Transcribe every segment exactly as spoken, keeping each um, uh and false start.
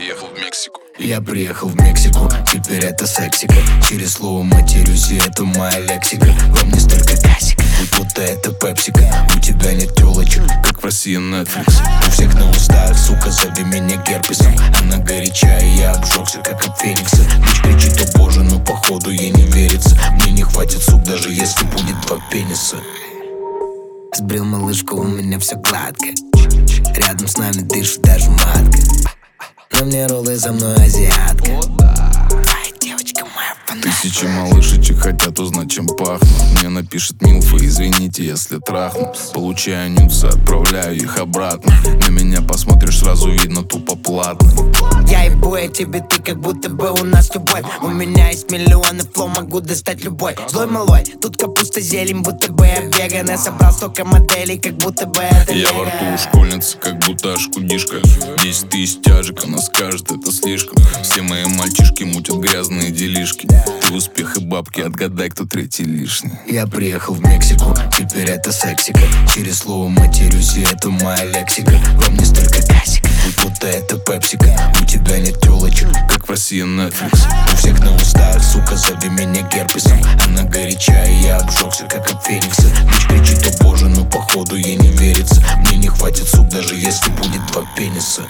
приехал в Мексику. Я приехал в Мексику, теперь это сексика. Через слово матерюсь, и это моя лексика. Во мне столько касика, будто это пепсика. У тебя нет тёлочек, как в России Netflix. У всех на устах, сука, зови меня герпесом. Она горячая, я обжегся, как от феникса. Дочь кричит, о боже, но походу ей не верится. Мне не хватит суп, даже если будет два пениса. Сбрил малышку, у меня все гладко. Рядом с нами дышит даже матка. На мне роллы, за мной азиатка. Твоя девочка моя фанатка. Тысячи малышечек хотят узнать, чем пахну. Мне напишет Милфа, извините, если трахну. Получаю нюцы, отправляю их обратно. На меня посмотришь, сразу видно, тупо платный. Я ебу, я тебе, ты как будто бы у нас любовь. У меня есть миллионы флоу, могу достать любой. Злой малой, тут капуста, зелень, будто бы я веган. Я собрал столько моделей, как будто бы это Я во рту у школьницы, как будто шкудишка. Десять тысяч тяжек, она скажет, это слишком. Все мои мальчишки мутят грязные делишки. Ты успех и бабки, отгадай, кто третий лишний. Я приехал в Мексику, теперь это сексика. Через слово матерюсь, и это моя лексика. Во мне столько касика, будто это пепсика. У тебя нет тёлочек, как в России Netflix. У всех на устах, сука, зови меня герпесом. Она горячая, я обжегся, как от феникса. Дочь кричит, о боже, но походу ей не верится. Мне не хватит суп, даже если будет два пениса.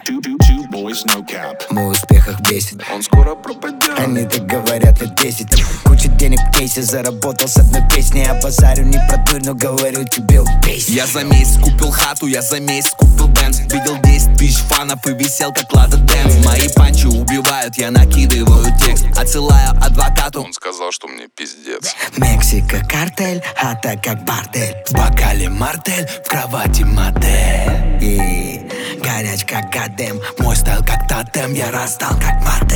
Мой успех их бесит, он скоро пропадет. Они так говорят лет десять. Куча денег в кейсе, заработал с одной песней. Я базарю не про дурь, но говорю тебе убейся. Я за месяц купил хату, я за месяц купил бенз. Видел десять тысяч фанов и висел как Лада Дэнс. Мои панчи убивают, я накидываю текст. Отсылаю адвокату, он сказал, что мне пиздец. Мексика картель, хата как бордель. В бокале мартель, в кровати модель. И горяч как гадем, мой стайл как тотем. Я расстал как модем.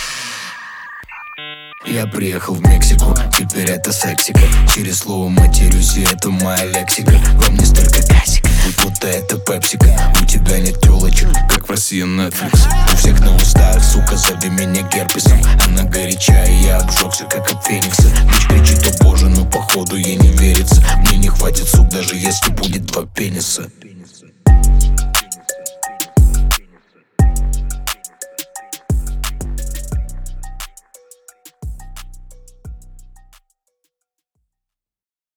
Я приехал в Мексику, теперь это сексика. Через слово матерюсь, и это моя лексика. Во мне столько касика, будто это пепсика. У тебя нет тёлочек, как в России Netflix. У всех на устах, сука, зови меня герпесом. Она горячая, я обжегся, как от феникса. Дочь кричит, о боже, но походу ей не верится. Мне не хватит суп, даже если будет два пениса.